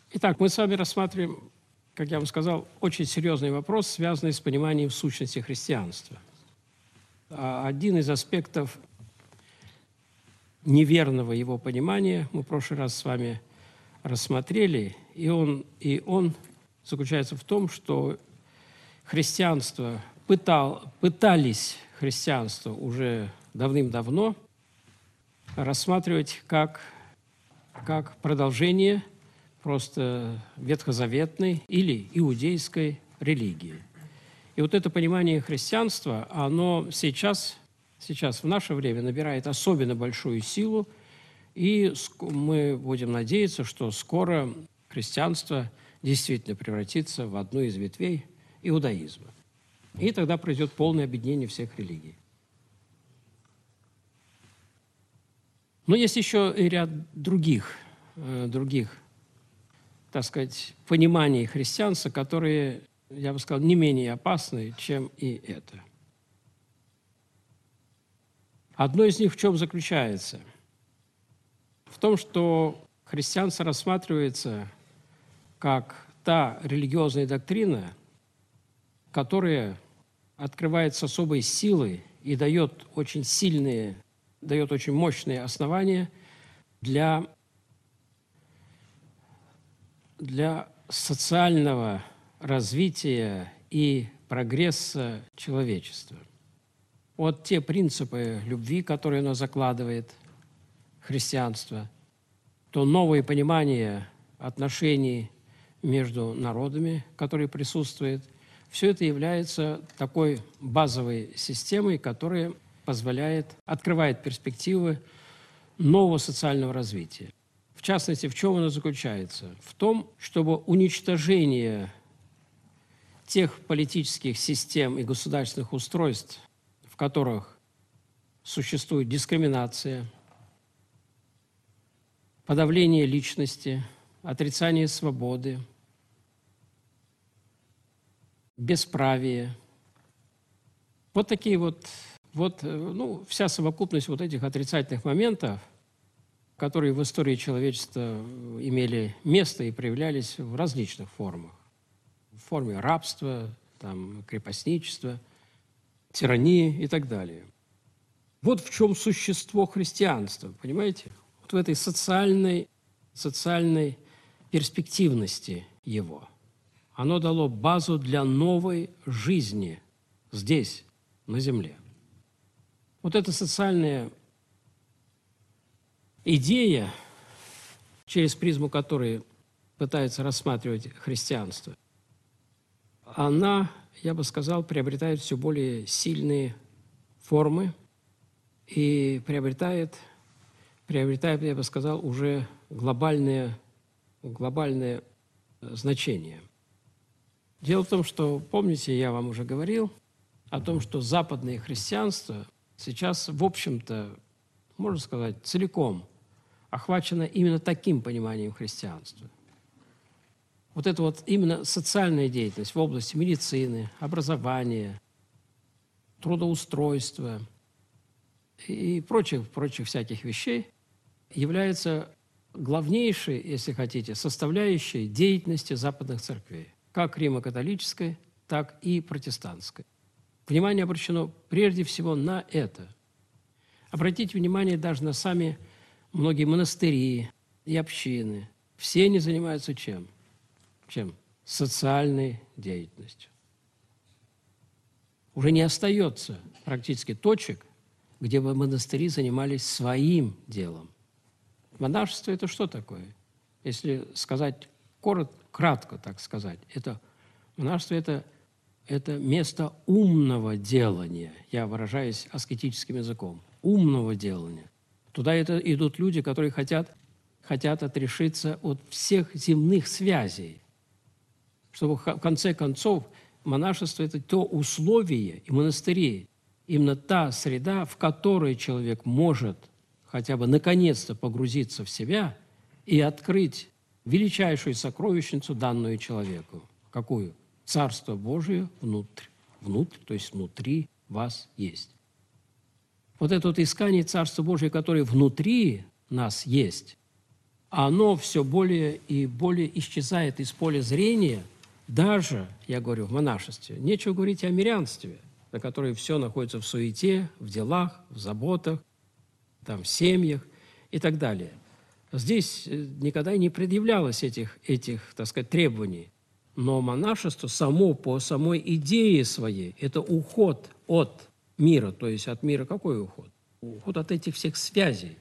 Итак, мы с вами рассматриваем, как я вам сказал, очень серьезный вопрос, связанный с пониманием сущности христианства. Один из аспектов неверного его понимания мы в прошлый раз с вами рассмотрели, и он заключается в том, что христианство пытались христианство уже давным-давно рассматривать как продолжение просто ветхозаветной или иудейской религии. И вот это понимание христианства, оно сейчас в наше время набирает особенно большую силу, и мы будем надеяться, что скоро христианство действительно превратится в одну из ветвей иудаизма. И тогда произойдет полное объединение всех религий. Но есть еще и ряд других, так сказать, пониманий христианства, которые, я бы сказал, не менее опасны, чем и это. Одно из них в чем заключается? В том, что христианство рассматривается как та религиозная доктрина, которая открывает с особой силой и дает очень мощные основания для социального развития и прогресса человечества. Вот те принципы любви, которые оно закладывает, христианство, то новое понимание отношений между народами, которые присутствуют, все это является такой базовой системой, которая открывает перспективы нового социального развития. В частности, в чем оно заключается? В том, чтобы уничтожение тех политических систем и государственных устройств, в которых существует дискриминация, подавление личности, отрицание свободы, бесправие. Вот такие вся совокупность вот этих отрицательных моментов, которые в истории человечества имели место и проявлялись в различных формах. В форме рабства, крепостничества, тирании и так далее. Вот в чем существо христианства, понимаете? Вот в этой социальной перспективности его. Оно дало базу для новой жизни здесь, на земле. Вот эта социальная идея, через призму которой пытается рассматривать христианство, она, я бы сказал, приобретает все более сильные формы и приобретает, я бы сказал, уже глобальное значение. Дело в том, что, помните, я вам уже говорил о том, что западное христианство сейчас, в общем-то, можно сказать, целиком охвачено именно таким пониманием христианства. Вот это вот именно социальная деятельность в области медицины, образования, трудоустройства и прочих всяких вещей является главнейшей, если хотите, составляющей деятельности западных церквей, как римо-католической, так и протестантской. Внимание обращено прежде всего на это. Обратите внимание даже на сами многие монастыри и общины. Все они занимаются чем? Социальной деятельностью. Уже не остается практически точек, где бы монастыри занимались своим делом. Монашество – это что такое? Если сказать кратко, так сказать, монашество – это место умного делания, я выражаюсь аскетическим языком, умного делания. Туда идут люди, которые хотят отрешиться от всех земных связей, чтобы в конце концов монашество – это то условие, и монастыри – именно та среда, в которой человек может хотя бы наконец-то погрузиться в себя и открыть величайшую сокровищницу, данную человеку. Какую? Царство Божие внутрь, то есть внутри вас есть. Вот это вот искание Царства Божия, которое внутри нас есть, оно все более и более исчезает из поля зрения, даже, я говорю, в монашестве. Нечего говорить о мирянстве, на которое все находится в суете, в делах, в заботах, там, в семьях и так далее. Здесь никогда и не предъявлялось этих, так сказать, требований. Но монашество само по самой идее своей – это уход от мира. То есть от мира какой уход? Уход от этих всех связей.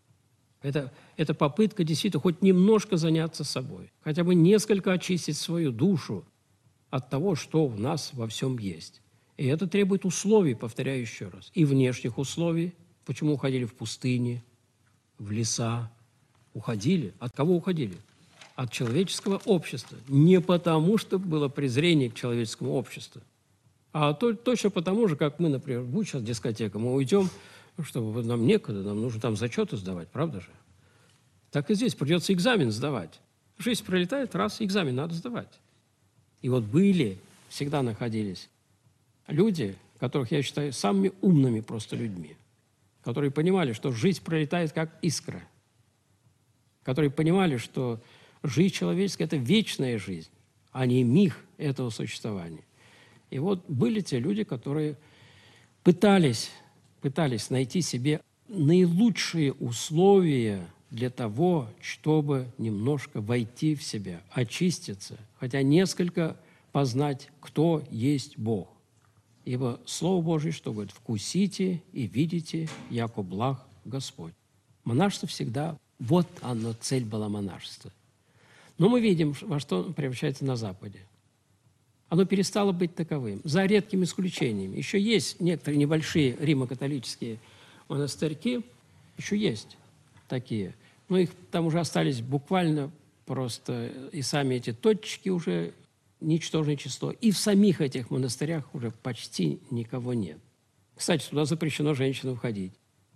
Это попытка действительно хоть немножко заняться собой, хотя бы несколько очистить свою душу от того, что в нас во всем есть. И это требует условий, повторяю еще раз, и внешних условий. Почему уходили в пустыни, в леса? Уходили. От кого уходили? От человеческого общества. Не потому, что было презрение к человеческому обществу, а точно потому же, как мы, например, будет сейчас дискотека, мы уйдем, чтобы нам некогда, нам нужно там зачеты сдавать, правда же? Так и здесь придется экзамен сдавать. Жизнь пролетает, раз, экзамен надо сдавать. И вот были, всегда находились люди, которых я считаю самыми умными просто людьми, которые понимали, что жизнь пролетает как искра, которые понимали, что жизнь человеческая – это вечная жизнь, а не миг этого существования. И вот были те люди, которые пытались найти себе наилучшие условия для того, чтобы немножко войти в себя, очиститься, хотя несколько познать, кто есть Бог. Ибо Слово Божие, что говорит, «Вкусите и видите, яко благ Господь». Монашество всегда, вот оно, цель была монашества. Но мы видим, во что оно превращается на Западе. Оно перестало быть таковым, за редкими исключениями. Еще есть некоторые небольшие римо-католические монастырьки, еще есть такие. Но их там уже остались буквально просто, и сами эти точки уже ничтожное число. И в самих этих монастырях уже почти никого нет. Кстати, туда запрещено женщинам входить,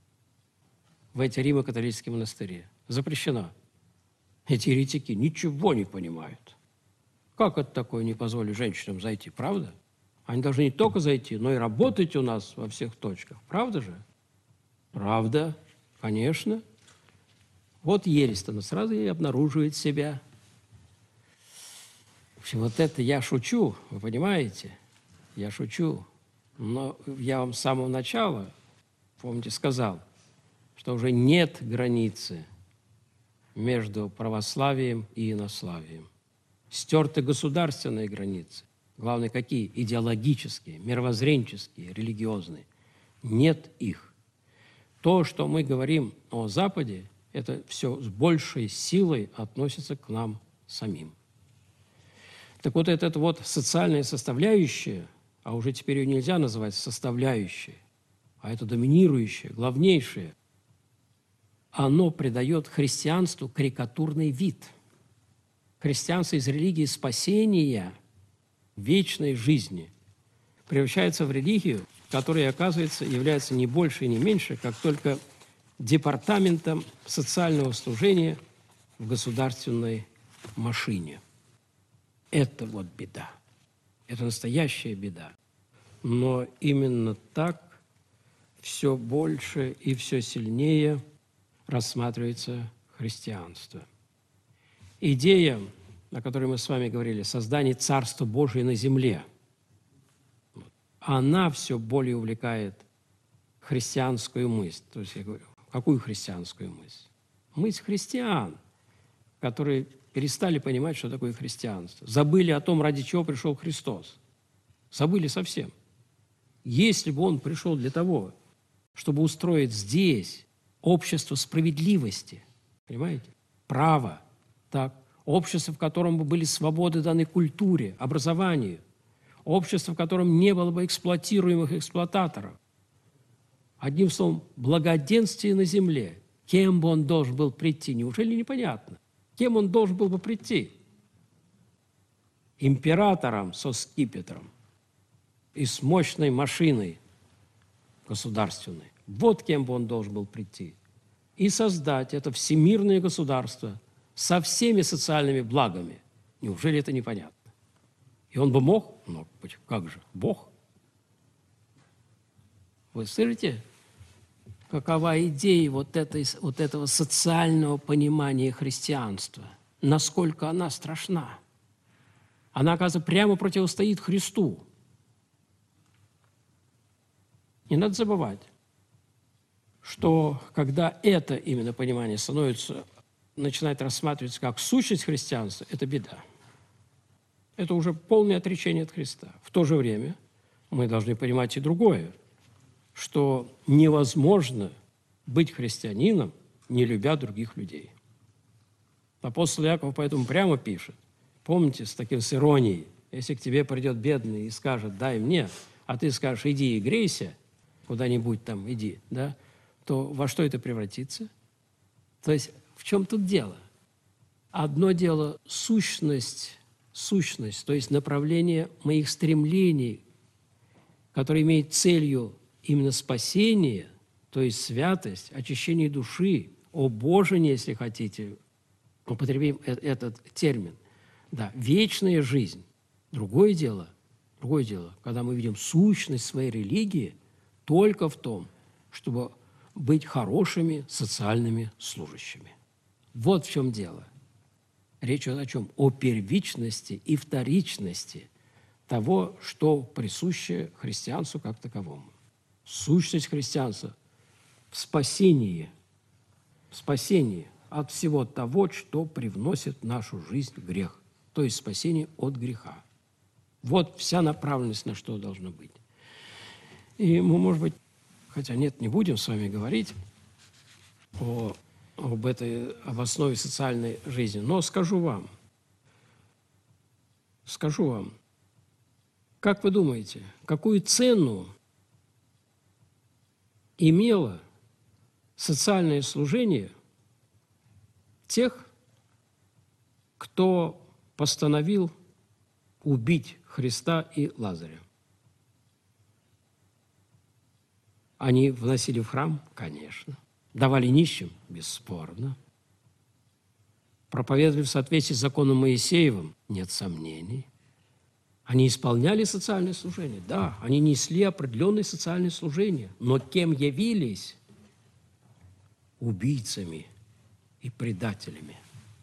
в эти римо-католические монастыри. Запрещено. Эти еретики ничего не понимают. Как это такое, не позволить женщинам зайти, правда? Они должны не только зайти, но и работать у нас во всех точках. Правда же? Правда, конечно. Вот ересь-то, но сразу и обнаруживает себя. В общем, вот это я шучу, вы понимаете? Я шучу. Но я вам с самого начала, помните, сказал, что уже нет границы между православием и инославием. Стерты государственные границы. Главное, какие? Идеологические, мировоззренческие, религиозные. Нет их. То, что мы говорим о Западе, это все с большей силой относится к нам самим. Так вот, эта вот социальная составляющая, а уже теперь ее нельзя называть составляющей, а это доминирующее, главнейшее, оно придает христианству карикатурный вид. Христианство из религии спасения, вечной жизни, превращается в религию, которая, оказывается, является не больше и не меньше, как только департаментом социального служения в государственной машине. Это вот беда. Это настоящая беда. Но именно так все больше и все сильнее рассматривается христианство. Идея, о которой мы с вами говорили, создание Царства Божия на земле, она все более увлекает христианскую мысль. То есть я говорю, какую христианскую мысль? Мысль христиан, которые перестали понимать, что такое христианство. Забыли о том, ради чего пришел Христос. Забыли совсем. Если бы Он пришел для того, чтобы устроить здесь общество справедливости, понимаете, права, так, общество, в котором бы были свободы даны культуре, образованию, общество, в котором не было бы эксплуатируемых эксплуататоров. Одним словом, благоденствие на земле. Кем бы он должен был прийти? Неужели непонятно? Кем он должен был бы прийти? Императором со скипетром и с мощной машиной государственной. Вот кем бы он должен был прийти. И создать это всемирное государство со всеми социальными благами. Неужели это непонятно? И он бы мог? Ну, как же? Бог. Вы слышите? какова идея вот этого социального понимания христианства, насколько она страшна. Она, оказывается, прямо противостоит Христу. Не надо забывать, что когда это именно понимание начинает рассматриваться как сущность христианства, это беда. Это уже полное отречение от Христа. В то же время мы должны понимать и другое, что невозможно быть христианином, не любя других людей. Апостол Иаков поэтому прямо пишет, помните, с иронией, если к тебе придет бедный и скажет, дай мне, а ты скажешь, иди и грейся, куда-нибудь там иди, да, то во что это превратится? То есть в чем тут дело? Одно дело сущность, то есть направление моих стремлений, которое имеет целью именно спасение, то есть святость, очищение души, обожение, если хотите, употребим этот термин, да, вечная жизнь. Другое дело, когда мы видим сущность своей религии только в том, чтобы быть хорошими социальными служащими. Вот в чем дело. Речь идет о чем? О первичности и вторичности того, что присуще христианству как таковому. Сущность христианства в спасении от всего того, что привносит в нашу жизнь грех, то есть спасение от греха. Вот вся направленность, на что должно быть. И мы, может быть, хотя нет, не будем с вами говорить об основе социальной жизни, но скажу вам, как вы думаете, какую цену имело социальное служение тех, кто постановил убить Христа и Лазаря? Они вносили в храм? Конечно. Давали нищим? Бесспорно. Проповедовали в соответствии с законом Моисеевым? Нет сомнений. Они исполняли социальное служение? Да, они несли определенное социальное служение. Но кем явились? Убийцами и предателями.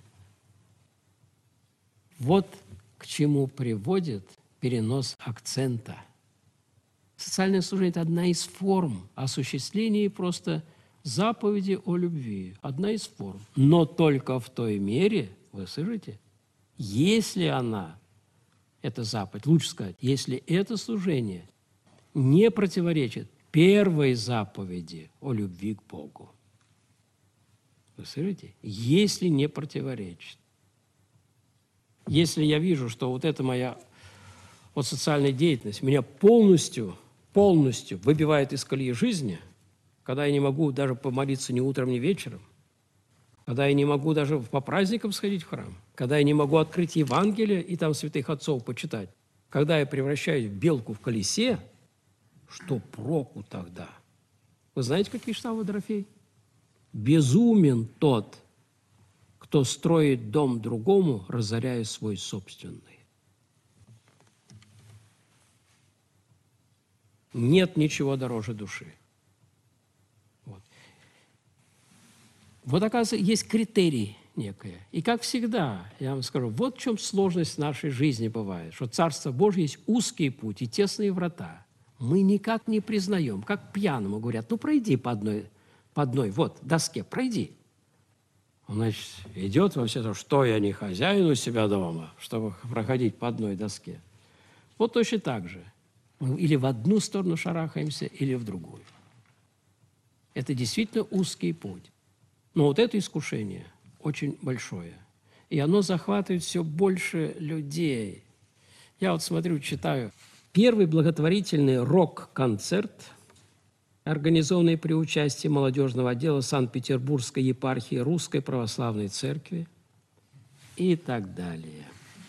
Вот к чему приводит перенос акцента. Социальное служение – это одна из форм осуществления просто заповеди о любви. Одна из форм. Но только в той мере, вы слышите, если эта заповедь, лучше сказать, если это служение не противоречит первой заповеди о любви к Богу. Вы слышите? Если не противоречит. Если я вижу, что вот эта моя социальная деятельность меня полностью выбивает из колеи жизни, когда я не могу даже помолиться ни утром, ни вечером, когда я не могу даже по праздникам сходить в храм, когда я не могу открыть Евангелие и там святых отцов почитать, когда я превращаюсь в белку в колесе, что проку тогда? Вы знаете, как пишет Авва Дорофей? «Безумен тот, кто строит дом другому, разоряя свой собственный». Нет ничего дороже души. Вот, оказывается, есть критерий некое. И как всегда, я вам скажу, вот в чем сложность нашей жизни бывает, что Царство Божье есть узкий путь и тесные врата. Мы никак не признаем, как пьяному говорят, ну, пройди по одной вот, доске, пройди. Он, значит, идет во все то, что я не хозяин у себя дома, чтобы проходить по одной доске. Вот точно так же. Мы или в одну сторону шарахаемся, или в другую. Это действительно узкий путь. Но вот это искушение очень большое. И оно захватывает все больше людей. Я вот смотрю, читаю. Первый благотворительный рок-концерт, организованный при участии молодежного отдела Санкт-Петербургской епархии Русской Православной Церкви и так далее.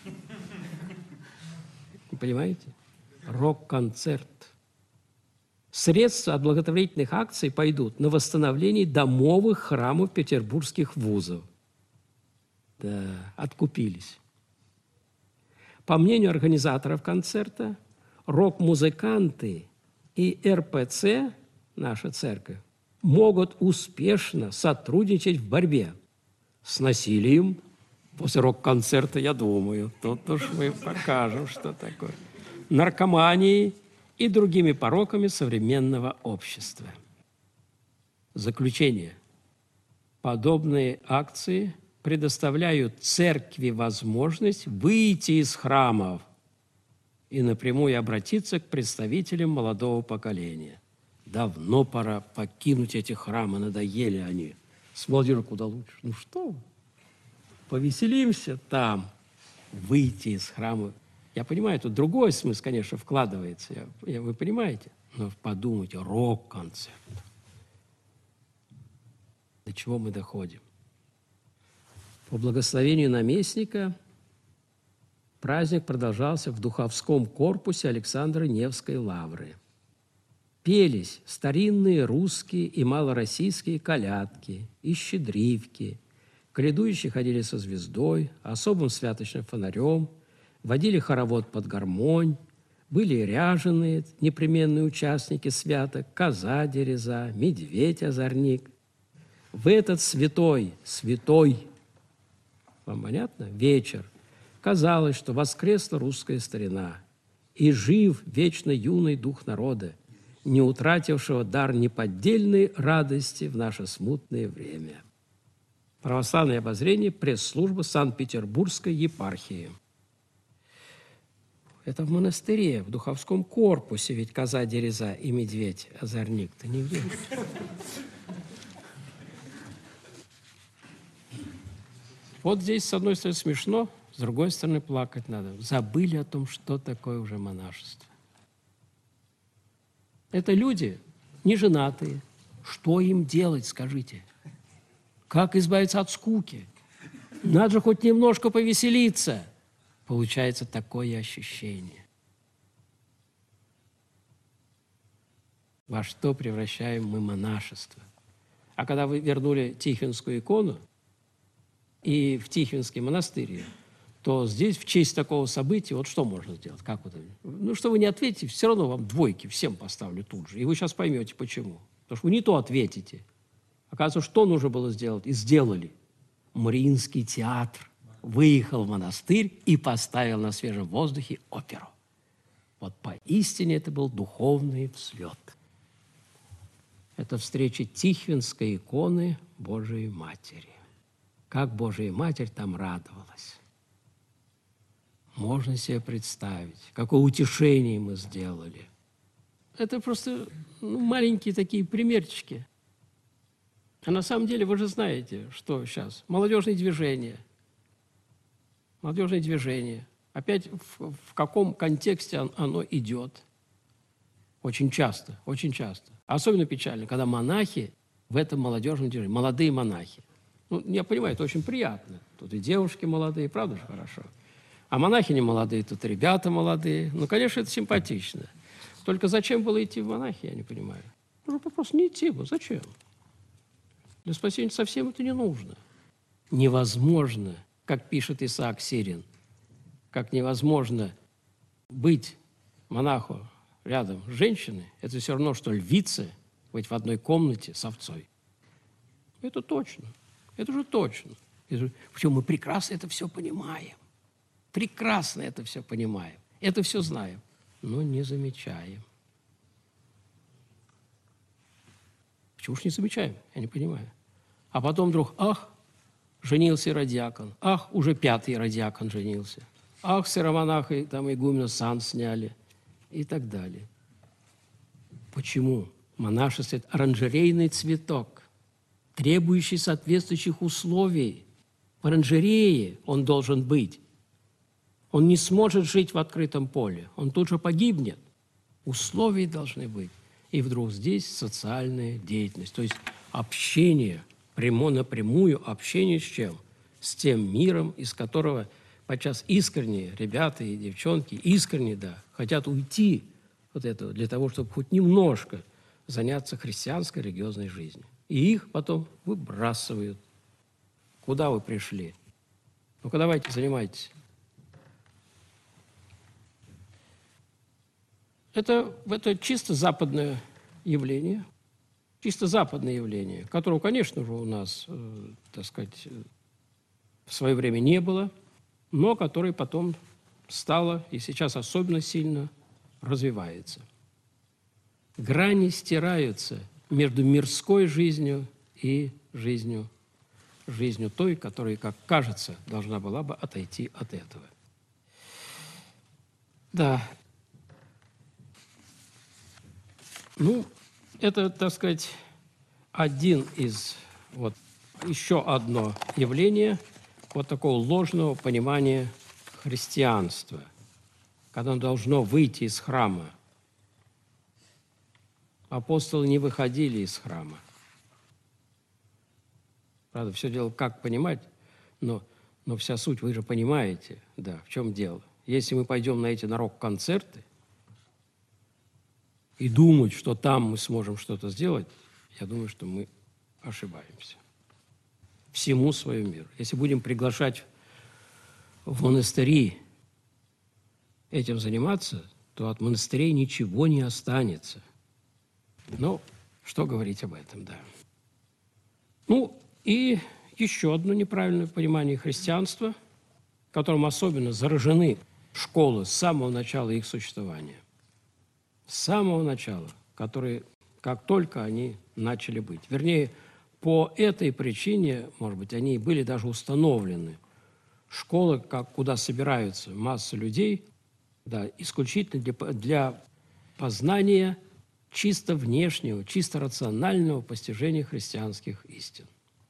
Понимаете? Рок-концерт. Средства от благотворительных акций пойдут на восстановление домовых храмов петербургских вузов. Да, откупились. По мнению организаторов концерта, рок-музыканты и РПЦ, наша церковь, могут успешно сотрудничать в борьбе с насилием. После рок-концерта, я думаю, тут уж мы покажем, что такое. Наркоманией и другими пороками современного общества. Заключение. Подобные акции предоставляют церкви возможность выйти из храмов и напрямую обратиться к представителям молодого поколения. Давно пора покинуть эти храмы, надоели они. С молодежью куда лучше. Ну что вы? Повеселимся там, выйти из храма. Я понимаю, тут другой смысл, конечно, вкладывается. Вы понимаете? Но подумайте, рок-концерт. До чего мы доходим? По благословению наместника праздник продолжался в духовском корпусе Александра Невской лавры. Пелись старинные русские и малороссийские колядки и щедривки. Колядующие ходили со звездой, особым святочным фонарем, водили хоровод под гармонь, были ряженые непременные участники святок, коза дереза, медведь-озорник. В этот святой, вам понятно, вечер казалось, что воскресла русская старина, и жив вечно юный дух народа, не утратившего дар неподдельной радости в наше смутное время. Православное обозрение, пресс-служба Санкт-Петербургской епархии. Это в монастыре, в духовском корпусе, ведь коза дереза и медведь-озорник-то нигде. Вот здесь, с одной стороны, смешно, с другой стороны, плакать надо. Забыли о том, что такое уже монашество. Это люди неженатые. Что им делать, скажите? Как избавиться от скуки? Надо же хоть немножко повеселиться. Получается такое ощущение. Во что превращаем мы монашество? А когда вы вернули Тихвинскую икону и в Тихвинский монастырь, то здесь в честь такого события вот что можно сделать? Как вот, ну, что вы не ответите, все равно вам двойки всем поставлю тут же. И вы сейчас поймете, почему. Потому что вы не то ответите. Оказывается, что нужно было сделать? И сделали. Мариинский театр выехал в монастырь и поставил на свежем воздухе оперу. Вот поистине это был духовный взлет. Это встреча Тихвинской иконы Божией Матери. Как Божия Матерь там радовалась. Можно себе представить, какое утешение мы сделали. Это просто маленькие такие примерчики. А на самом деле вы же знаете, что сейчас молодежное движение. Молодежное движение. Опять в каком контексте оно идет? Очень часто, очень часто. Особенно печально, когда монахи в этом молодежном движении, молодые монахи. Ну, я понимаю, это очень приятно. Тут и девушки молодые, правда же хорошо. А монахи не молодые, тут ребята молодые. Ну, конечно, это симпатично. Только зачем было идти в монахи, я не понимаю. Нужно просто не идти было. Зачем? Для спасения совсем это не нужно. Невозможно, как пишет Исаак Сирин, как невозможно быть монаху рядом с женщиной, это все равно, что львице быть в одной комнате с овцой. Это точно. Это же точно. Причем мы прекрасно это все понимаем. Прекрасно это все понимаем. Это все знаем, но не замечаем. Почему ж не замечаем? Я не понимаю. А потом вдруг, женился иродиакон. Уже 5-й иродиакон женился. С иеромонаха там игумена сан сняли. И так далее. Почему? Монашество – это оранжерейный цветок, требующий соответствующих условий. В оранжерее он должен быть. Он не сможет жить в открытом поле. Он тут же погибнет. Условия должны быть. И вдруг здесь социальная деятельность. То есть общение, напрямую общение с чем? С тем миром, из которого подчас искренние ребята и девчонки, искренне, хотят уйти от этого для того, чтобы хоть немножко заняться христианской религиозной жизнью. И их потом выбрасывают. Куда вы пришли? Ну-ка, давайте, занимайтесь. Это чисто западное явление. чисто западное явление, которого, конечно же, у нас, так сказать, в свое время не было, но которое потом стало и сейчас особенно сильно развивается. Грани стираются между мирской жизнью и жизнью той, которая, как кажется, должна была бы отойти от этого. Да. Ну, это, так сказать, один из, еще одно явление такого ложного понимания христианства, когда оно должно выйти из храма. Апостолы не выходили из храма. Правда, все дело, как понимать, но вся суть, вы же понимаете, да, в чем дело. Если мы пойдем на эти рок-концерты и думать, что там мы сможем что-то сделать, я думаю, что мы ошибаемся. Всему свою меру. Если будем приглашать в монастыри этим заниматься, то от монастырей ничего не останется. Ну, что говорить об этом, да. Ну, и еще одно неправильное понимание христианства, которым особенно заражены школы с самого начала их существования. С самого начала, которые, как только они начали быть. Вернее, по этой причине, может быть, они и были даже установлены. Школы, куда собираются масса людей, да, исключительно для познания чисто внешнего, чисто рационального постижения христианских истин.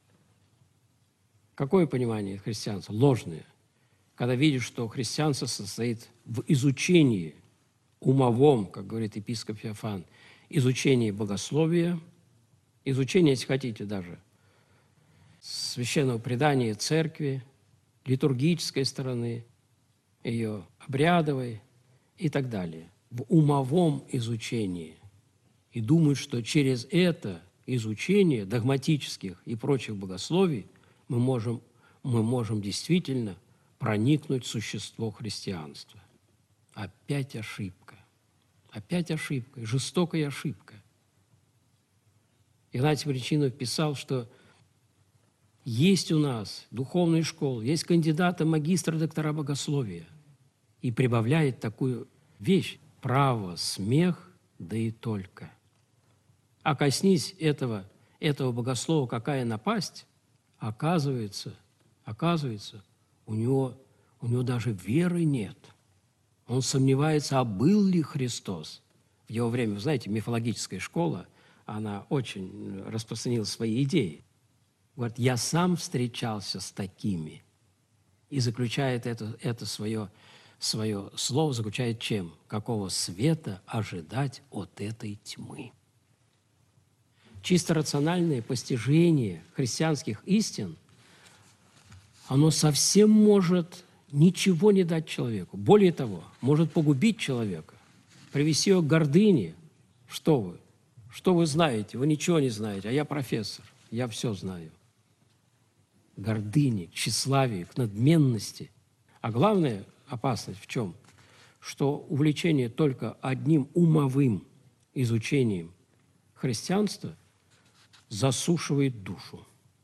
Какое понимание христианства? Ложное. Когда видишь, что христианство состоит в изучении умовом, как говорит епископ Феофан, изучении богословия, изучение, если хотите, даже священного предания церкви, литургической стороны, ее обрядовой и так далее. В умовом изучении. И думают, что через это изучение догматических и прочих богословий мы можем действительно проникнуть в существо христианства. Опять ошибка. Опять ошибка. Жестокая ошибка. Игнатий Брянчанинов писал, что есть у нас духовные школы, есть кандидаты, магистры, доктора богословия. И прибавляет такую вещь – право, смех, да и только. А коснись этого богослова, какая напасть, оказывается, у него даже веры нет. Он сомневается, а был ли Христос. В его время, вы знаете, мифологическая школа, она очень распространила свои идеи. Говорит, я сам встречался с такими. И заключает это свое слово, заключает чем? Какого света ожидать от этой тьмы? Чисто рациональное постижение христианских истин, оно совсем может ничего не дать человеку. Более того, может погубить человека, привести его к гордыне. Что вы? Что вы знаете? Вы ничего не знаете, а я профессор, я все знаю. Гордыне, к тщеславию, к надменности. А главная опасность в чем? Что увлечение только одним умовым изучением христианства засушивает душу.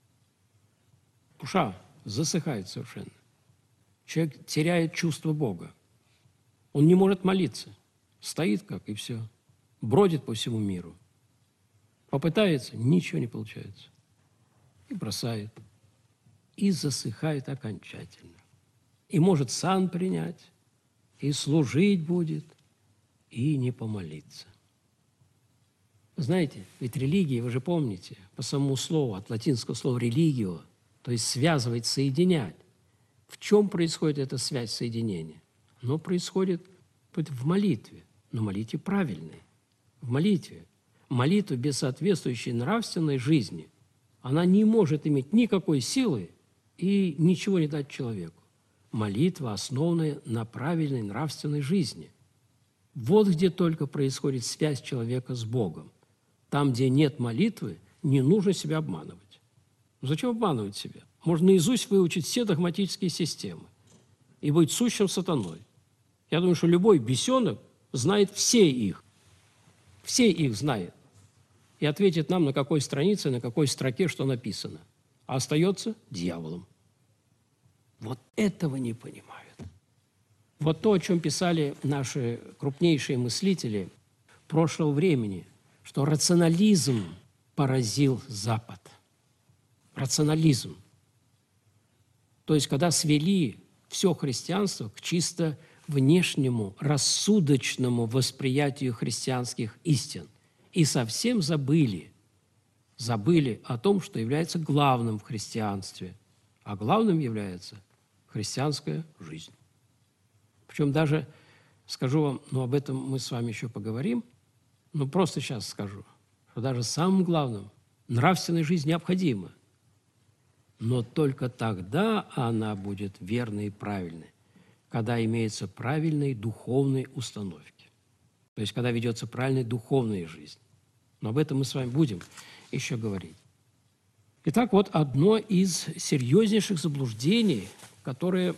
Душа засыхает совершенно. Человек теряет чувство Бога. Он не может молиться. Стоит как, и все. Бродит по всему миру. Попытается, ничего не получается. И бросает. И засыхает окончательно. И может сан принять, и служить будет, и не помолиться. Знаете, ведь религия, вы же помните, по самому слову, от латинского слова «религио», то есть связывать, соединять. В чем происходит эта связь, соединения? Оно происходит в молитве, но молитве правильной. В молитве. Молитва без соответствующей нравственной жизни, она не может иметь никакой силы и ничего не дать человеку. Молитва, основанная на правильной нравственной жизни. Вот где только происходит связь человека с Богом. Там, где нет молитвы, не нужно себя обманывать. Зачем обманывать себя? Можно наизусть выучить все догматические системы и быть сущим сатаной. Я думаю, что любой бесенок знает все их. Все их знает. и ответит нам, на какой странице, на какой строке что написано. А остается дьяволом. Вот этого не понимают. Вот то, о чем писали наши крупнейшие мыслители прошлого времени, что рационализм поразил Запад. Рационализм. То есть, когда свели все христианство к чисто внешнему, рассудочному восприятию христианских истин. И совсем забыли о том, что является главным в христианстве. А главным является христианская жизнь. Причем даже, скажу вам, об этом мы с вами еще поговорим, но просто сейчас скажу, что даже самым главным нравственная жизнь необходима. Но только тогда она будет верной и правильной, когда имеются правильные духовные установки. То есть, когда ведется правильная духовная жизнь. Но об этом мы с вами будем еще говорить. Итак, вот одно из серьезнейших заблуждений, которые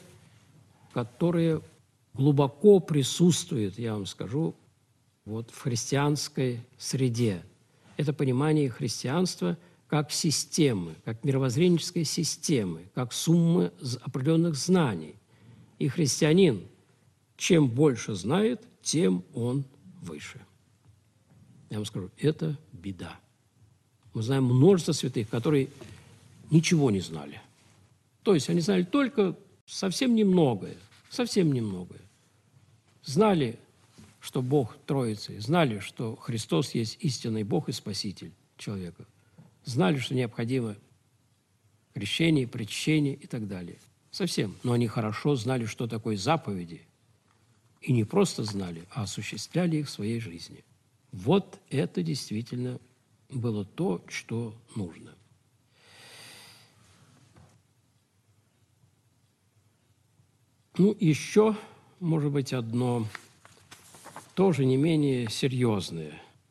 глубоко присутствует, я вам скажу, вот в христианской среде. Это понимание христианства как системы, как мировоззренческой системы, как суммы определенных знаний. И христианин, чем больше знает, тем он выше. Я вам скажу, это беда. Мы знаем множество святых, которые ничего не знали. То есть они знали только совсем немногое. Знали, что Бог Троица, знали, что Христос есть истинный Бог и Спаситель человека. Знали, что необходимо крещение, причащение и так далее. Совсем. Но они хорошо знали, что такое заповеди. И не просто знали, а осуществляли их в своей жизни. Вот это действительно было то, что нужно. Еще, может быть, одно тоже не менее серьезное.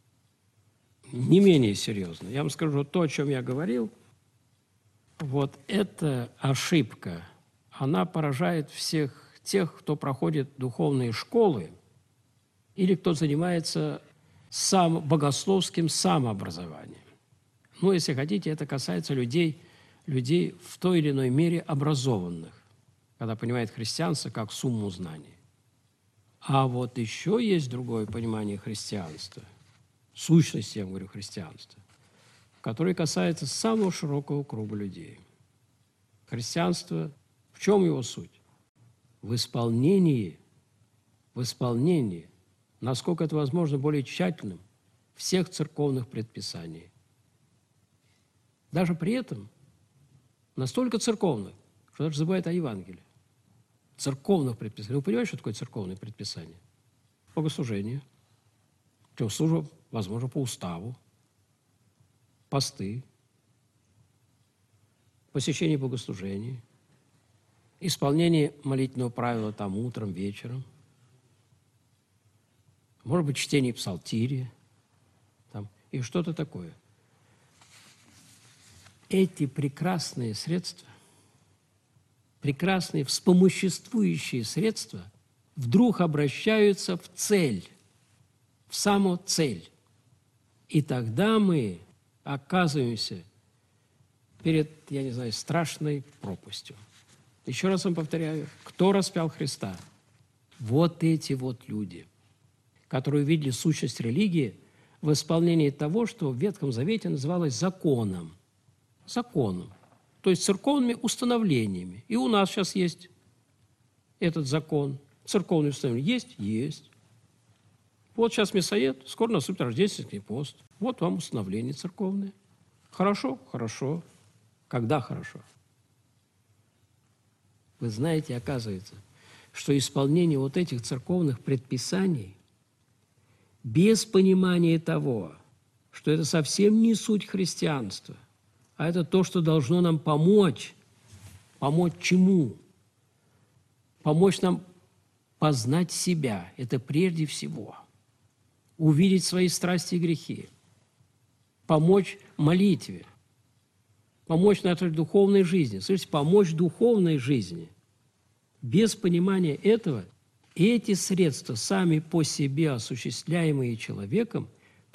Я вам скажу, то, о чем я говорил, вот эта ошибка, она поражает всех тех, кто проходит духовные школы или кто занимается богословским самообразованием. Если хотите, это касается людей в той или иной мере образованных, когда понимают христианство как сумму знаний. А вот еще есть другое понимание христианства, сущности, я говорю, христианства, которое касается самого широкого круга людей. Христианство, в чем его суть? В исполнении, насколько это возможно, более тщательным всех церковных предписаний. Даже при этом настолько церковных, что даже забывает о Евангелии. Церковных предписаний. Вы понимаете, что такое церковные предписания? Богослужение, служба, возможно, по уставу, посты, посещение богослужений, исполнение молитвенного правила утром, вечером, может быть, чтение псалтири и что-то такое. Эти прекрасные средства, прекрасные вспомоществующие средства вдруг обращаются в цель, в саму цель. И тогда мы оказываемся перед, страшной пропастью. Еще раз вам повторяю, кто распял Христа? Вот эти вот люди, которые увидели сущность религии в исполнении того, что в Ветхом Завете называлось законом. Законом, то есть церковными установлениями. И у нас сейчас есть этот закон, церковные установления. Есть. Вот сейчас Мясоед, скоро наступит рождественский пост. Вот вам установление церковное. Хорошо? Хорошо. Когда хорошо? Вы знаете, оказывается, что исполнение вот этих церковных предписаний без понимания того, что это совсем не суть христианства, а это то, что должно нам помочь. Помочь чему? Помочь нам познать себя. Это прежде всего. Увидеть свои страсти и грехи. Помочь молитве. Помочь нашей духовной жизни. Слышите, помочь духовной жизни. Без понимания этого эти средства, сами по себе осуществляемые человеком,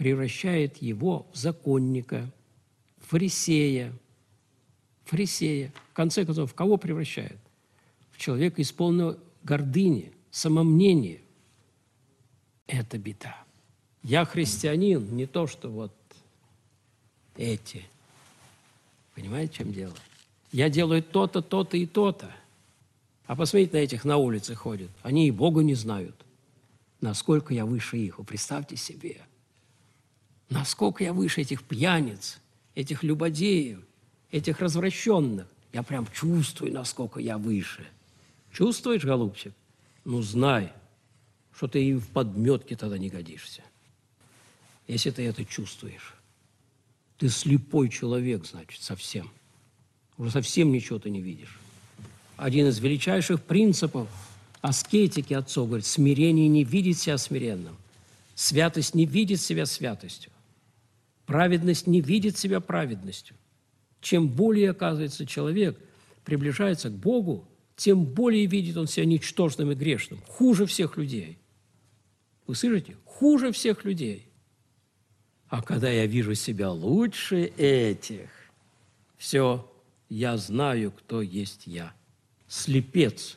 превращает его в законника, фарисея. Фарисея. В конце концов, в кого превращает? В человека, исполненного гордыни, самомнения. Это беда. Я христианин, не то, что вот эти. Понимаете, в чем дело? Я делаю то-то, то-то и то-то. А посмотрите, на этих на улице ходят. Они и Бога не знают. Насколько я выше их. Вы представьте себе. Насколько я выше этих пьяниц, этих любодеев, этих развращенных. Я прям чувствую, насколько я выше. Чувствуешь, голубчик? Ну, знай, что ты и в подметке тогда не годишься. Если ты это чувствуешь. Ты слепой человек, значит, совсем. Уже совсем ничего ты не видишь. Один из величайших принципов аскетики отцов говорит, смирение не видит себя смиренным, святость не видит себя святостью, праведность не видит себя праведностью. Чем более, оказывается, человек приближается к Богу, тем более видит он себя ничтожным и грешным, хуже всех людей. Вы слышите? Хуже всех людей. А когда я вижу себя лучше этих, все, я знаю, кто есть я. Слепец.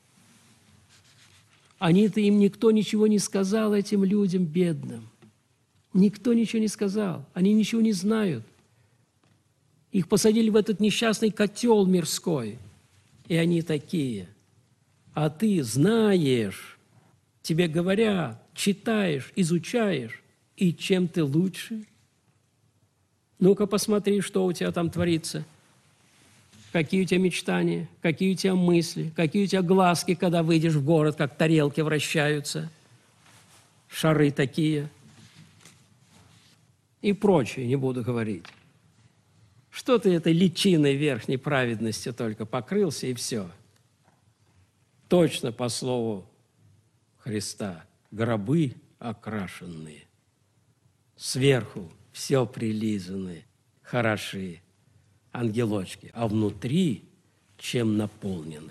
Они-то им никто ничего не сказал, этим людям бедным. Никто ничего не сказал. Они ничего не знают. Их посадили в этот несчастный котел мирской. И они такие. А ты знаешь, тебе говорят, читаешь, изучаешь. И чем ты лучше? Ну-ка посмотри, что у тебя там творится. Какие у тебя мечтания, какие у тебя мысли, какие у тебя глазки, когда выйдешь в город, как тарелки вращаются, шары такие и прочее, не буду говорить. Что ты этой личиной верхней праведности только покрылся, и все. Точно по слову Христа, гробы окрашенные, сверху все прилизаны, хороши, ангелочки, а внутри чем наполнены.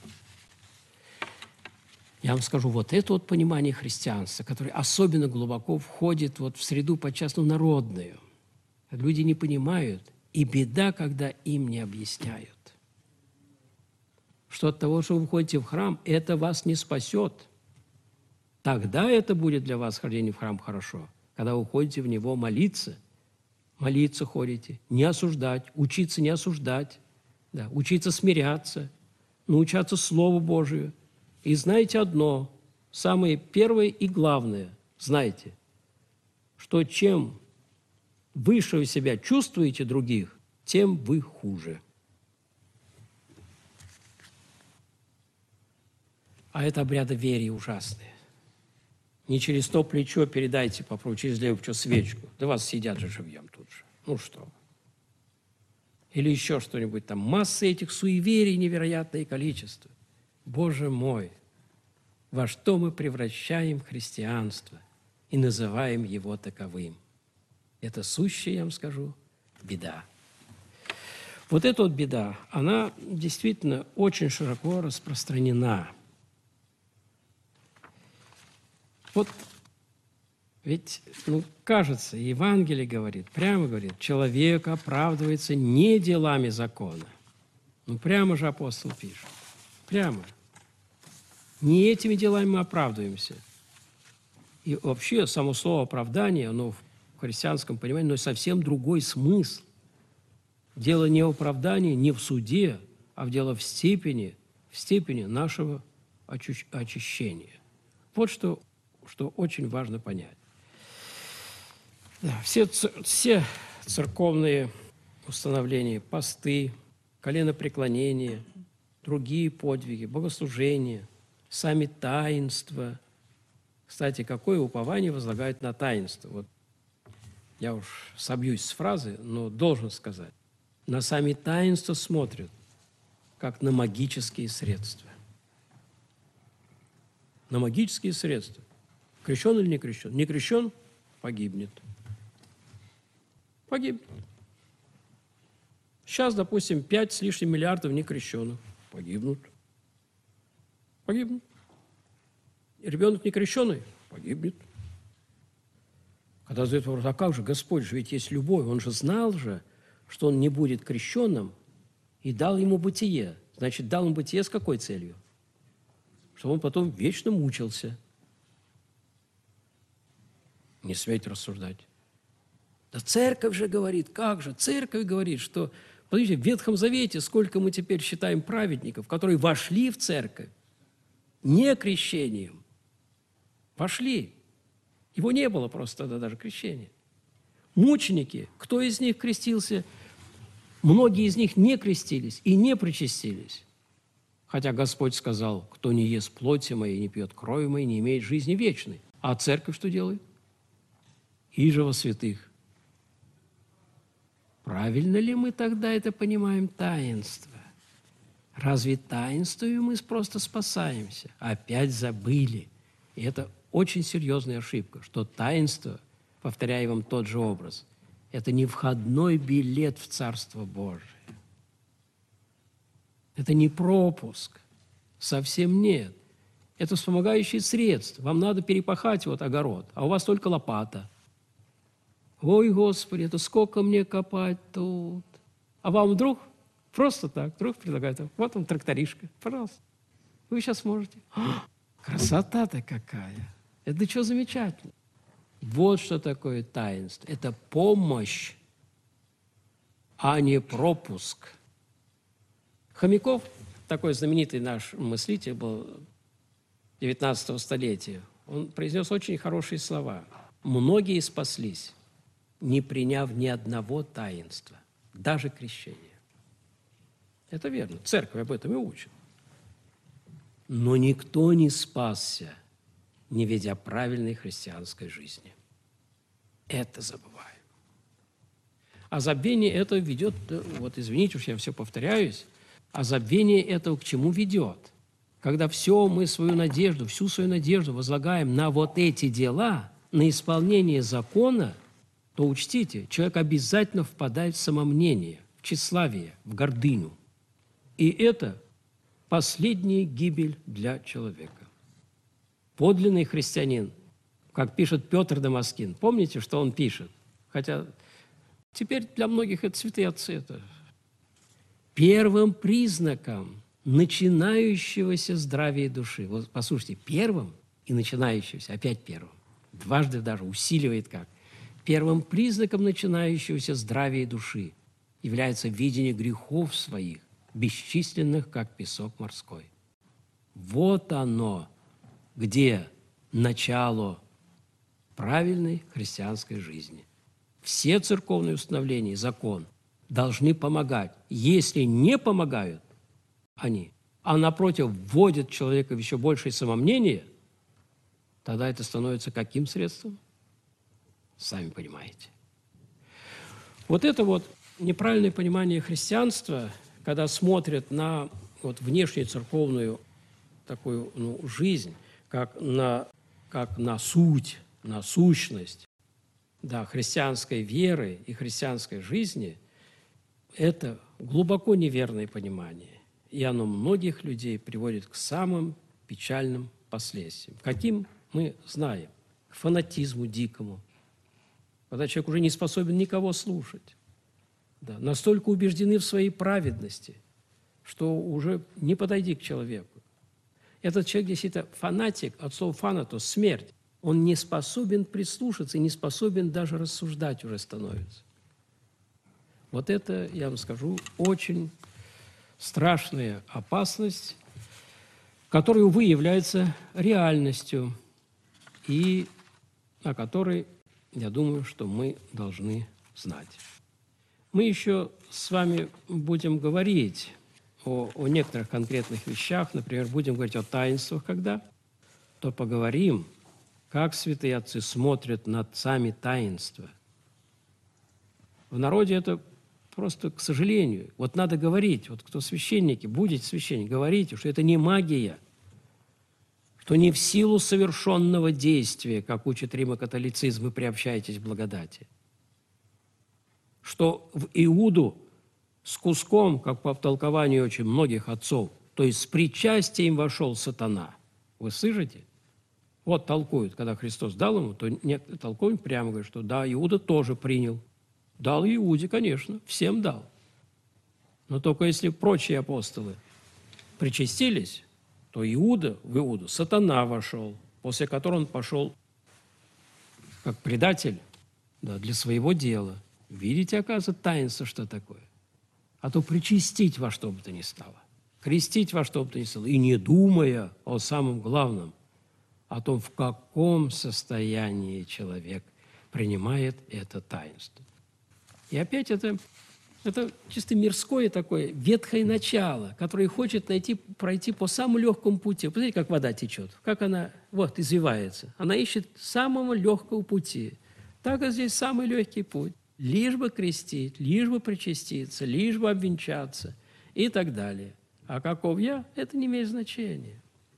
Я вам скажу, вот это вот понимание христианства, которое особенно глубоко входит вот в среду подчас народную. Люди не понимают, и беда, когда им не объясняют, что от того, что вы входите в храм, это вас не спасет. Тогда это будет для вас хождение в храм хорошо, когда вы ходите в него молиться ходите, не осуждать, учиться не осуждать, да, учиться смиряться, научаться Слову Божию. И знаете одно, самое первое и главное, знаете, что чем выше вы себя чувствуете других, тем вы хуже. А это обряды веры ужасные. Не через то плечо передайте, попробуй, через левое плечо свечку. Да вас съедят же живьем тут же. Ну что? Или еще что-нибудь там. Масса этих суеверий невероятное количество. Боже мой, во что мы превращаем христианство и называем его таковым? Это сущая, я вам скажу, беда. Вот эта вот беда, она действительно очень широко распространена. Вот ведь, кажется, Евангелие говорит, прямо говорит, человек оправдывается не делами закона. Прямо же апостол пишет. Прямо. Не этими делами мы оправдываемся. И вообще само слово «оправдание», оно в христианском понимании, но совсем другой смысл. Дело не в оправдании, не в суде, а дело в степени нашего очищения. Вот что очень важно понять. Да, все церковные установления, посты, коленопреклонения, другие подвиги, богослужения, сами таинства. Кстати, какое упование возлагают на таинство? Вот я уж собьюсь с фразы, но должен сказать. На сами таинства смотрят, как на магические средства. На магические средства. Крещен или не крещен? Не крещен – погибнет. Погибнет. Сейчас, допустим, 5 с лишним миллиардов некрещенных. Погибнут. Погибнут. Ребенок некрещенный – погибнет. Когда задают вопрос, а как же Господь же, ведь есть любовь, Он же знал же, что он не будет крещенным, и дал ему бытие. Значит, дал ему бытие с какой целью? Чтобы он потом вечно мучился. Не смейте рассуждать. Да церковь же говорит, как же? Церковь говорит, что, подождите, в Ветхом Завете сколько мы теперь считаем праведников, которые вошли в церковь не крещением. Вошли. Его не было просто тогда даже крещения. Мученики, кто из них крестился? Многие из них не крестились и не причастились. Хотя Господь сказал, кто не ест плоти моей, не пьет крови моей, не имеет жизни вечной. А церковь что делает? Иже во святых. Правильно ли мы тогда это понимаем, таинство? Разве таинствуем мы просто спасаемся? Опять забыли. И это очень серьезная ошибка, что таинство, повторяю вам тот же образ, это не входной билет в Царство Божие. Это не пропуск. Совсем нет. Это вспомогающее средство. Вам надо перепахать вот огород, а у вас только лопата. Ой, Господи, это сколько мне копать тут? А вам вдруг, просто так, вдруг предлагают, вот он, тракторишка, пожалуйста. Вы сейчас можете. Красота-то какая! Это что замечательно. Вот что такое таинство. Это помощь, а не пропуск. Хомяков, такой знаменитый наш мыслитель был 19 столетия, он произнес очень хорошие слова. Многие спаслись, не приняв ни одного таинства, даже крещения. Это верно. Церковь об этом и учит. Но никто не спасся, не ведя правильной христианской жизни. Это забываем. А забвение этого ведет, вот извините уж, я все повторяюсь, а забвение этого к чему ведет? Когда все мы свою надежду, всю свою надежду возлагаем на вот эти дела, на исполнение закона, то учтите, человек обязательно впадает в самомнение, в тщеславие, в гордыню. И это последняя гибель для человека. Подлинный христианин, как пишет Петр Дамаскин, помните, что он пишет? Хотя теперь для многих это святые отцы. Это первым признаком начинающегося здравия души. Вот послушайте, первым и начинающегося, опять первым, дважды даже усиливает как. Первым признаком начинающегося здравия души является видение грехов своих, бесчисленных, как песок морской. Вот оно, где начало правильной христианской жизни. Все церковные установления и закон должны помогать. Если не помогают они, а напротив вводят человека в еще большее самомнение, тогда это становится каким средством? Сами понимаете. Вот это вот неправильное понимание христианства, когда смотрят на вот внешнюю церковную такую жизнь, как на суть, на сущность, да, христианской веры и христианской жизни, это глубоко неверное понимание. И оно многих людей приводит к самым печальным последствиям. Каким мы знаем? К фанатизму дикому, когда человек уже не способен никого слушать. Да, настолько убеждены в своей праведности, что уже не подойди к человеку. Этот человек действительно фанатик, от слова «фанатос» – смерть. Он не способен прислушаться и не способен даже рассуждать уже становится. Вот это, я вам скажу, очень страшная опасность, которая, увы, является реальностью и о которой, я думаю, что мы должны знать. Мы еще с вами будем говорить о некоторых конкретных вещах, например, будем говорить о таинствах, когда, то поговорим, как святые отцы смотрят на сами таинства. В народе это просто, к сожалению, вот надо говорить, вот кто священники, будете священники, говорите, что это не магия, что не в силу совершенного действия, как учит римокатолицизм, вы приобщаетесь к благодати, что в Иуду с куском, как по толкованию очень многих отцов, то есть с причастием вошел сатана. Вы слышите? Вот толкуют, когда Христос дал ему, то некоторые толкуют прямо, говорят, что да, Иуда тоже принял. Дал Иуде, конечно, всем дал. Но только если прочие апостолы причастились, то в Иуду сатана вошел, после которого он пошел как предатель, да, для своего дела. Видите, оказывается, таинство, что такое? А то причастить во что бы то ни стало, крестить во что бы то ни стало, и не думая о самом главном, о том, в каком состоянии человек принимает это таинство. И опять это чисто мирское такое, ветхое начало, которое хочет пройти по самому легкому пути. Посмотрите, как вода течет, как она извивается. Она ищет самого легкого пути. Так и здесь самый легкий путь. Лишь бы крестить, лишь бы причаститься, лишь бы обвенчаться и так далее. А каков я, это не имеет значения.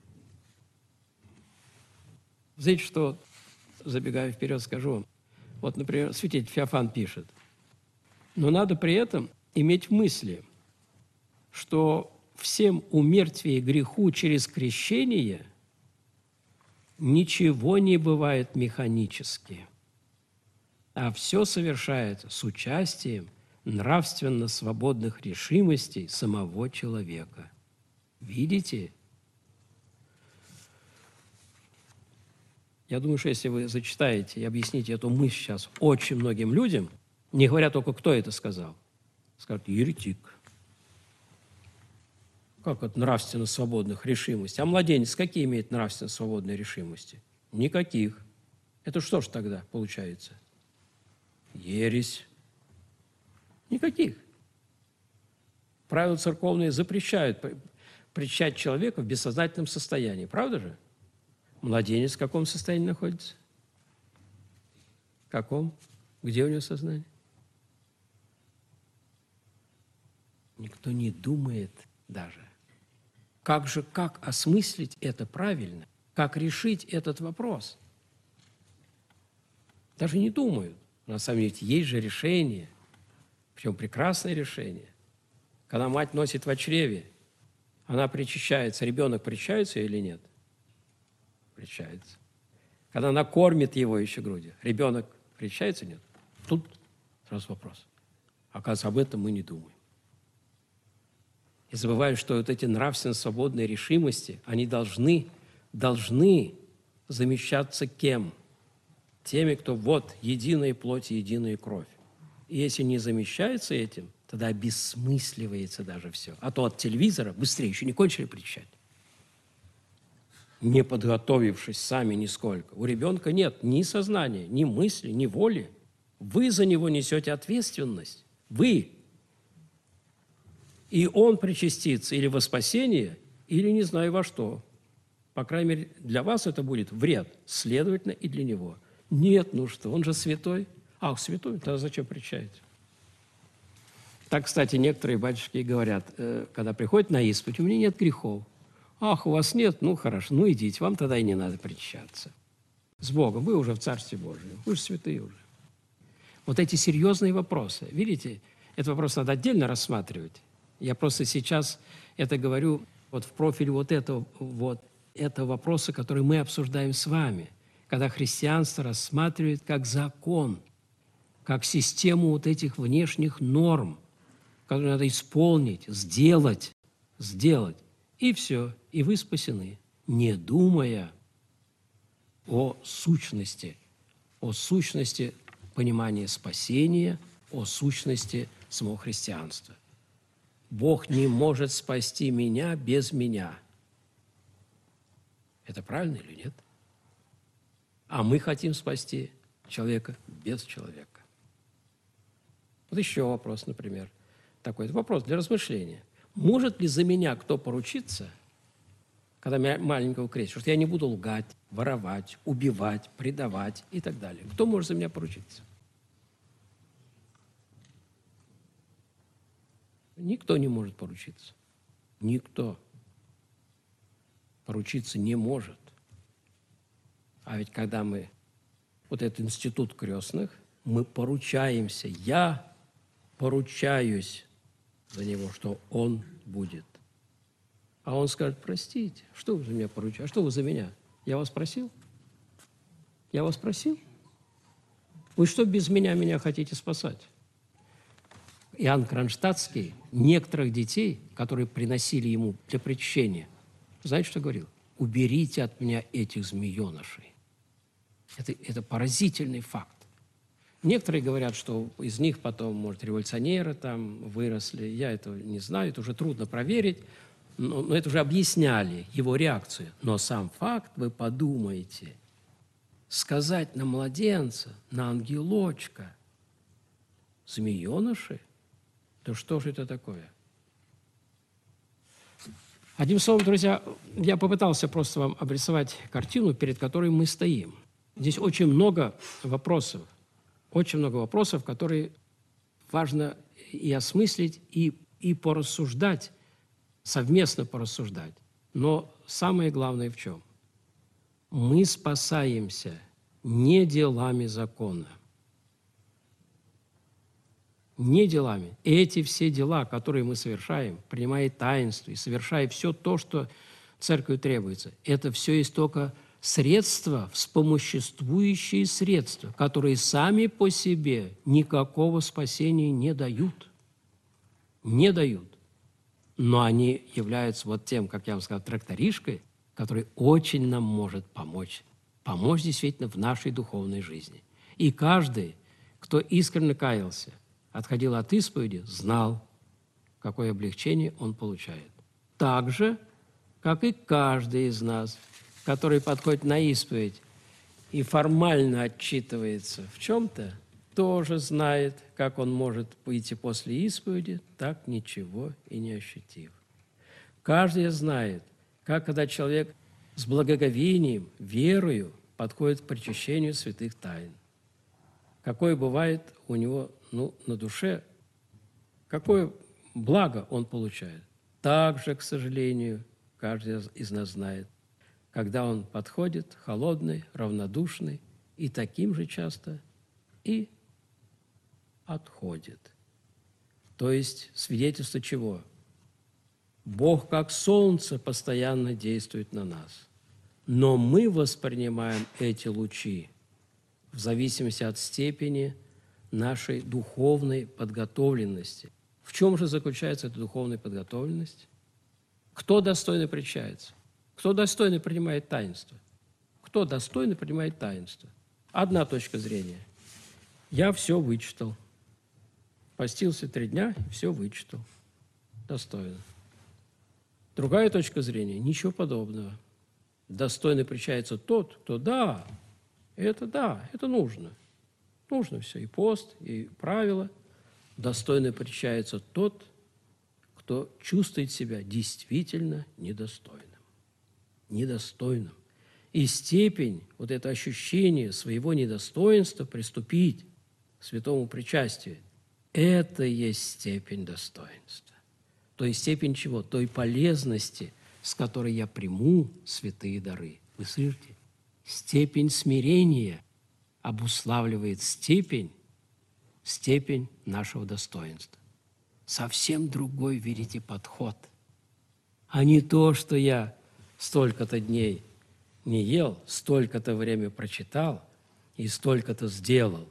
Знаете, что, забегая вперед, скажу вам. Вот, например, святитель Феофан пишет: но надо при этом иметь в мысли, что всем умертвие греху через крещение ничего не бывает механически, а все совершается с участием нравственно свободных решимостей самого человека. Видите? Я думаю, что если вы зачитаете и объясните эту мысль сейчас очень многим людям, не говоря только, кто это сказал, скажут: еретик. Как от нравственно свободных решимостей? А младенец какие имеет нравственно свободные решимости? Никаких. Это что ж тогда получается? Ересь. Никаких. Правила церковные запрещают причащать человека в бессознательном состоянии. Правда же? Младенец в каком состоянии находится? В каком? Где у него сознание? Никто не думает даже. Как осмыслить это правильно? Как решить этот вопрос? Даже не думают. На самом деле есть же решение, причем прекрасное решение. Когда мать носит в чреве, она причащается, ребенок причащается или нет? Причащается. Когда она кормит его еще грудью, ребенок причащается или нет? Тут сразу вопрос. Оказывается, об этом мы не думаем. И забываем, что вот эти нравственно свободные решимости, они должны замещаться кем? Теми, кто единая плоть и единая кровь. И если не замещается этим, тогда обесмысливается даже все. А то от телевизора быстрее еще не кончили причащать. Не подготовившись сами нисколько. У ребенка нет ни сознания, ни мысли, ни воли. Вы за него несете ответственность. Вы. И он причастится или во спасение, или не знаю во что. По крайней мере, для вас это будет вред, следовательно, и для него. Нет, ну что, он же святой. Ах, святой, тогда зачем причащать? Так, кстати, некоторые батюшки говорят, когда приходят на исповедь: у меня нет грехов. Ах, у вас нет? Ну, хорошо, ну идите, вам тогда и не надо причащаться. С Богом, вы уже в Царстве Божьем, вы же святые уже. Вот эти серьезные вопросы, видите, этот вопрос надо отдельно рассматривать. Я просто сейчас это говорю в профиль этого вопроса, который мы обсуждаем с вами, когда христианство рассматривает как закон, как систему этих внешних норм, которые надо исполнить, сделать, и все, и вы спасены, не думая о сущности понимания спасения, о сущности самого христианства. Бог не может спасти меня без меня. Это правильно или нет? А мы хотим спасти человека без человека. Вот еще вопрос, например, такой. Это вопрос для размышления. Может ли за меня кто поручиться, когда меня маленького крестят, что я не буду лгать, воровать, убивать, предавать и так далее? Кто может за меня поручиться? Никто не может поручиться. Никто поручиться не может. А ведь когда мы, этот институт крестных, мы поручаемся, я поручаюсь за него, что он будет. А он скажет: простите, что вы за меня поручаете? А что вы за меня? Я вас просил? Я вас просил? Вы что без меня хотите спасать? Иоанн Кронштадтский некоторых детей, которые приносили ему для причащения, знаете, что говорил? Уберите от меня этих змеенышей. Это поразительный факт. Некоторые говорят, что из них потом, может, революционеры там выросли. Я этого не знаю, это уже трудно проверить. Но это уже объясняли его реакцию. Но сам факт, вы подумайте, сказать на младенца, на ангелочка, змееныши, да что же это такое? Одним словом, друзья, я попытался просто вам обрисовать картину, перед которой мы стоим. Здесь очень много вопросов, которые важно и осмыслить, и порассуждать, совместно порассуждать. Но самое главное в чем? Мы спасаемся не делами закона. Не делами. Эти все дела, которые мы совершаем, принимая таинство и совершая все то, что церковью требуется, это все есть только средства, вспомоществующие средства, которые сами по себе никакого спасения не дают. Не дают. Но они являются вот тем, как я вам сказал, тракторишкой, который очень нам может помочь. Помочь действительно в нашей духовной жизни. И каждый, кто искренне каялся, отходил от исповеди, знал, какое облегчение он получает. Так же, как и каждый из нас, который подходит на исповедь и формально отчитывается в чем-то, тоже знает, как он может выйти после исповеди, так ничего и не ощутив. Каждый знает, как когда человек с благоговением, верою подходит к причащению святых тайн. Какое бывает у него на душе, какое благо он получает. Также, к сожалению, каждый из нас знает, когда он подходит холодный, равнодушный, и таким же часто и отходит. То есть свидетельство чего? Бог как солнце постоянно действует на нас. Но мы воспринимаем эти лучи в зависимости от степени нашей духовной подготовленности. В чем же заключается эта духовная подготовленность? Кто достойно причащается? Кто достойно принимает таинство? Кто достойно принимает таинство? Одна точка зрения. Я все вычитал. Постился 3 дня, все вычитал. Достойно. Другая точка зрения. Ничего подобного. Достойно причащается тот, кто это нужно. Нужно все, и пост, и правила. Достойно причащается тот, кто чувствует себя действительно недостойным. Недостойным. И степень, вот это ощущение своего недостоинства приступить к святому причастию, это есть степень достоинства. То есть степень чего? Той полезности, с которой я приму святые дары. Вы слышите? Степень смирения обуславливает степень нашего достоинства. Совсем другой, видите, подход. А не то, что я столько-то дней не ел, столько-то время прочитал и столько-то сделал.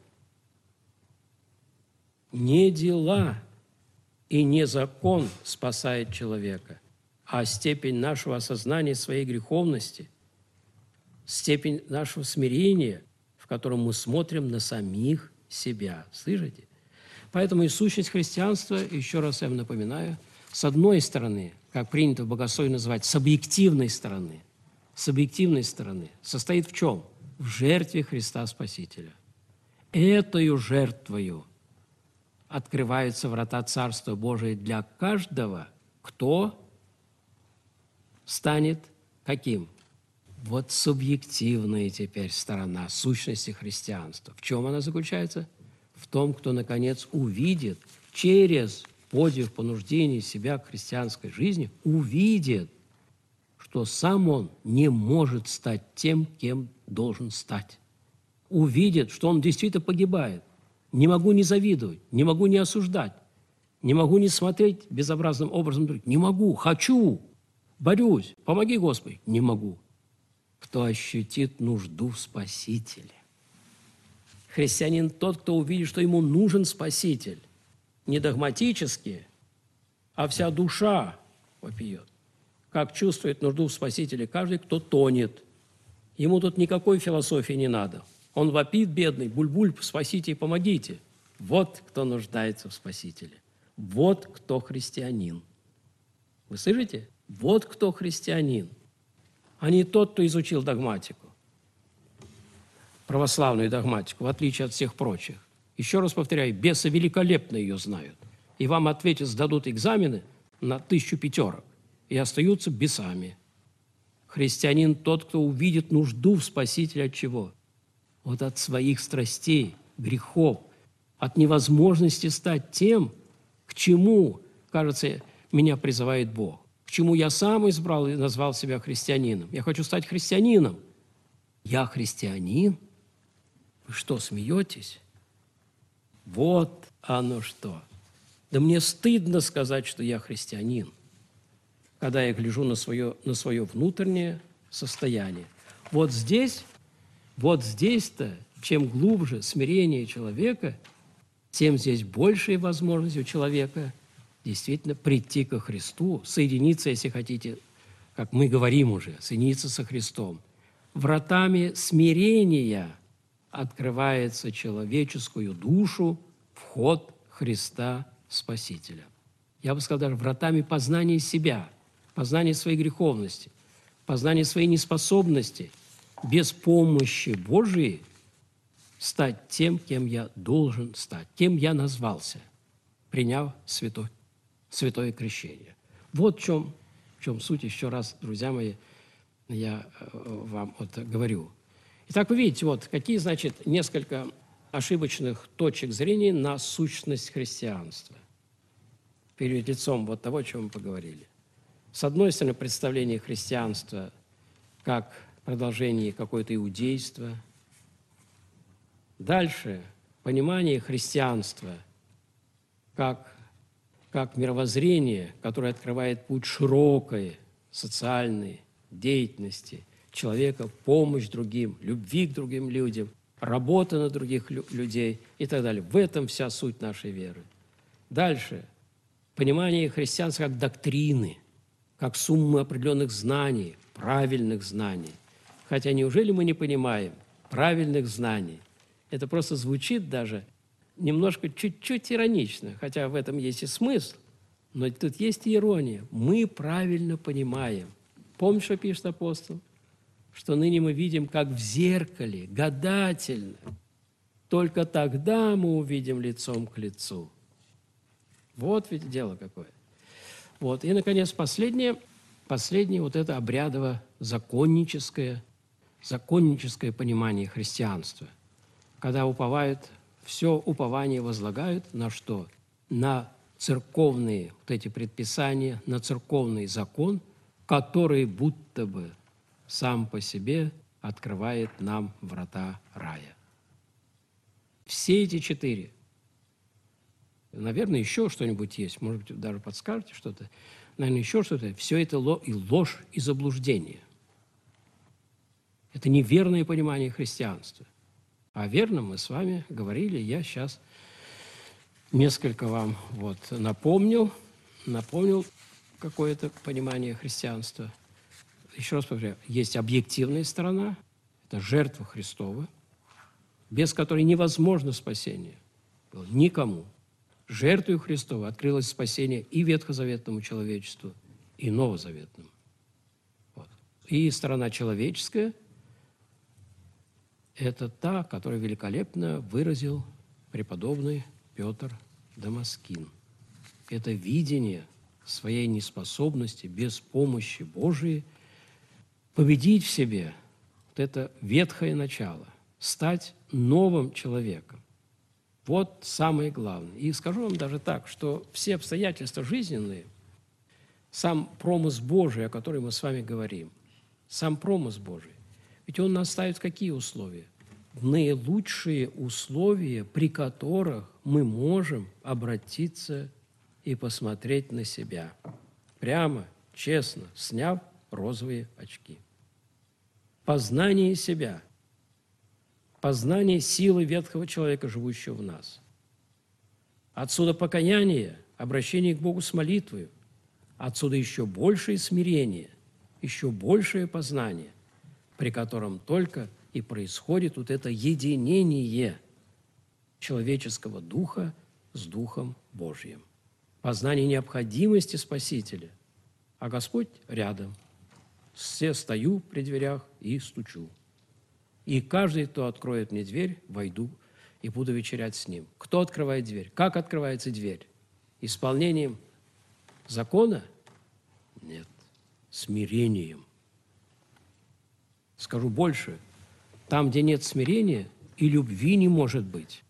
Не дела и не закон спасает человека, а степень нашего осознания своей греховности, степень нашего смирения, в котором мы смотрим на самих себя. Слышите? Поэтому и сущность христианства, еще раз я вам напоминаю, с одной стороны, как принято в богословии называть, с объективной стороны, состоит в чем? В жертве Христа Спасителя. Этою жертвою открываются врата Царства Божия для каждого, кто станет каким? Вот субъективная теперь сторона сущности христианства. В чем она заключается? В том, кто, наконец, увидит через подвиг понуждения себя к христианской жизни, увидит, что сам он не может стать тем, кем должен стать. Увидит, что он действительно погибает. Не могу не завидовать, не могу не осуждать, не могу не смотреть безобразным образом. Не могу, хочу, борюсь, помоги, Господи, не могу. кто ощутит нужду в Спасителе. Христианин тот, кто увидит, что ему нужен Спаситель. Не догматически, а вся душа вопиет. Как чувствует нужду в Спасителе каждый, кто тонет. Ему тут никакой философии не надо. Он вопит, бедный, буль-буль, спасите и помогите. Вот кто нуждается в Спасителе. Вот кто христианин. Вы слышите? Вот кто христианин, а не тот, кто изучил догматику, православную догматику, в отличие от всех прочих. Еще раз повторяю, бесы великолепно ее знают. И вам ответят, сдадут экзамены на 1000 пятерок и остаются бесами. Христианин тот, кто увидит нужду в Спасителе от чего? Вот от своих страстей, грехов, от невозможности стать тем, к чему, кажется, меня призывает Бог, к чему я сам избрал и назвал себя христианином. Я хочу стать христианином. Я христианин? Вы что, смеетесь? Вот оно что. Да мне стыдно сказать, что я христианин, когда я гляжу на свое внутреннее состояние. Вот здесь-то, чем глубже смирение человека, тем здесь большие возможности у человека действительно прийти ко Христу, соединиться, если хотите, как мы говорим уже, соединиться со Христом. Вратами смирения открывается человеческую душу вход Христа Спасителя. Я бы сказал, даже вратами познания себя, познания своей греховности, познания своей неспособности, без помощи Божией стать тем, кем я должен стать, кем я назвался, приняв святое крещение. Вот в чем суть, еще раз, друзья мои, я вам говорю. Итак, вы видите, какие, значит, несколько ошибочных точек зрения на сущность христианства перед лицом того, о чем мы поговорили. С одной стороны, представление христианства как продолжение какое-то иудейства. Дальше понимание христианства как мировоззрение, которое открывает путь широкой социальной деятельности человека, помощь другим, любви к другим людям, работа на других людей и так далее. В этом вся суть нашей веры. Дальше понимание христианства как доктрины, как суммы определенных знаний, правильных знаний. Хотя неужели мы не понимаем правильных знаний? Это просто звучит даже немножко чуть-чуть иронично, хотя в этом есть и смысл, но тут есть и ирония. Мы правильно понимаем. Помнишь, что пишет апостол? Что ныне мы видим, как в зеркале, гадательно. Только тогда мы увидим лицом к лицу. Вот ведь дело какое. И, наконец, последнее это обрядово-законническое понимание христианства, когда все упование возлагают на что? На церковные эти предписания, на церковный закон, который будто бы сам по себе открывает нам врата рая. Все эти 4. Наверное, еще что-нибудь есть. Может быть, даже подскажете что-то. Наверное, еще что-то. Все это и ложь, и заблуждение. Это неверное понимание христианства. О верном мы с вами говорили. Я сейчас несколько вам напомнил какое-то понимание христианства. Еще раз повторяю, есть объективная сторона, это жертва Христова, без которой невозможно спасение никому. Жертвой Христова открылось спасение и ветхозаветному человечеству, и новозаветному. И сторона человеческая – это та, которую великолепно выразил преподобный Петр Дамаскин. Это видение своей неспособности без помощи Божией победить в себе это ветхое начало, стать новым человеком. Вот самое главное. И скажу вам даже так, что все обстоятельства жизненные, сам промысл Божий, о котором мы с вами говорим, сам промысл Божий, ведь Он нас ставит в какие условия? В наилучшие условия, при которых мы можем обратиться и посмотреть на себя. Прямо, честно, сняв розовые очки. познание себя, познание силы ветхого человека, живущего в нас. Отсюда покаяние, обращение к Богу с молитвой. Отсюда еще большее смирение, еще большее познание, при котором только и происходит вот это единение человеческого духа с Духом Божьим. Познание необходимости Спасителя, а Господь рядом. Все стою при дверях и стучу. И каждый, кто откроет мне дверь, войду и буду вечерять с ним. Кто открывает дверь? Как открывается дверь? Исполнением закона? Нет. Смирением. Скажу больше. Там, где нет смирения, и любви не может быть.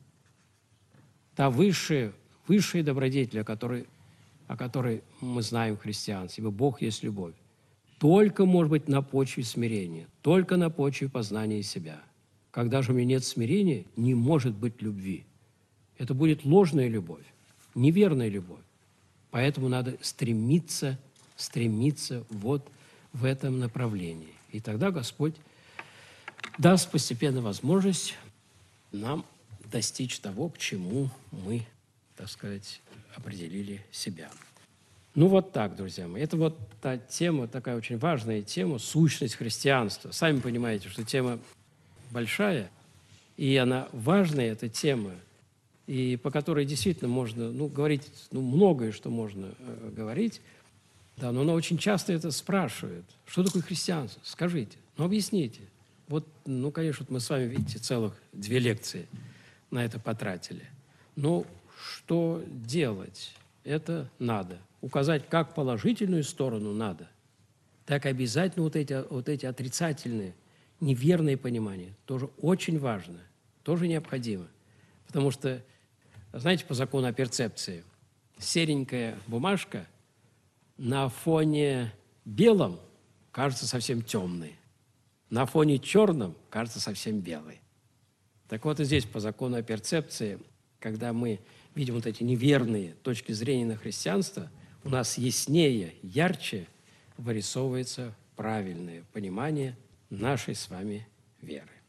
Та высшая добродетель, о которой мы знаем в христианстве, ибо Бог есть любовь, только может быть на почве смирения, только на почве познания себя. Когда же у меня нет смирения, не может быть любви. Это будет ложная любовь, неверная любовь. Поэтому надо стремиться вот в этом направлении. И тогда Господь даст постепенно возможность нам достичь того, к чему мы, так сказать, определили себя. Ну вот так, друзья мои. Это вот та тема, такая очень важная тема, сущность христианства. Сами понимаете, что тема большая, и она важная, эта тема, и по которой действительно можно говорить, многое, что можно говорить, да, но она очень часто это спрашивает. Что такое христианство? Скажите, объясните. Вот, конечно, мы с вами, видите, целых 2 лекции на это потратили. Но что делать? Это надо. Указать как положительную сторону надо, так обязательно вот эти отрицательные, неверные понимания тоже очень важно, тоже необходимо. Потому что, знаете, по закону о перцепции, серенькая бумажка на фоне белом кажется совсем темной, на фоне черном кажется совсем белой. Так вот и здесь по закону о перцепции, когда мы видим вот эти неверные точки зрения на христианство, у нас яснее, ярче вырисовывается правильное понимание нашей с вами веры.